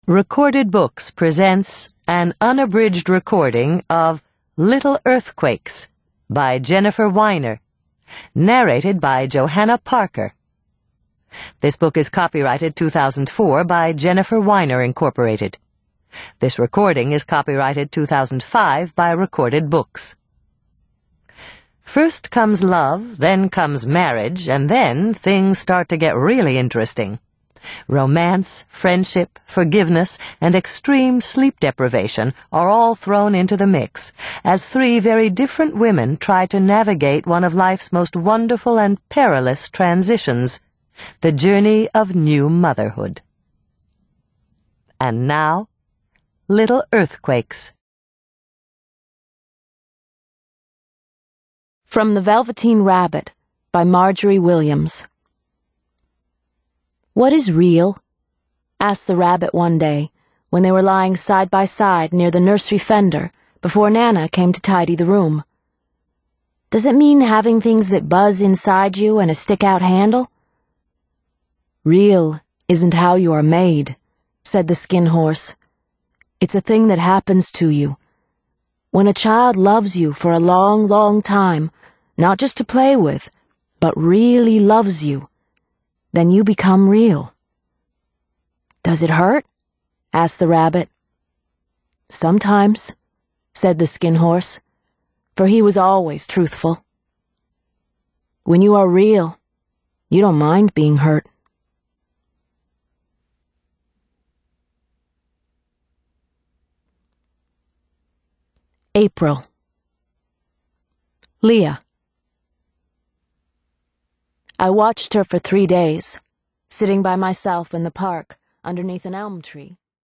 Recorded Books presents an unabridged recording of Little Earthquakes by Jennifer Weiner, narrated by Johanna Parker. This book is copyrighted 2004 by Jennifer Weiner, Incorporated. This recording is copyrighted 2005 by Recorded Books. First comes love, then comes marriage, and then things start to get really interesting. Romance, friendship, forgiveness, and extreme sleep deprivation are all thrown into the mix as three very different women try to navigate one of life's most wonderful and perilous transitions, the journey of new motherhood. And now, Little Earthquakes. From The Velveteen Rabbit by Marjorie Williams. "What is real?" asked the rabbit one day when they were lying side by side near the nursery fender before Nana came to tidy the room. "Does it mean having things that buzz inside you and a stick-out handle?" "Real isn't how you are made," said the Skin Horse. "It's a thing that happens to you. When a child loves you for a long, long time, not just to play with, but really loves you, then you become real." "Does it hurt?" asked the rabbit. "Sometimes," said the Skin Horse, for he was always truthful. "When you are real, you don't mind being hurt." April. Leah. I watched her for 3 days, sitting by myself in the park underneath an elm tree.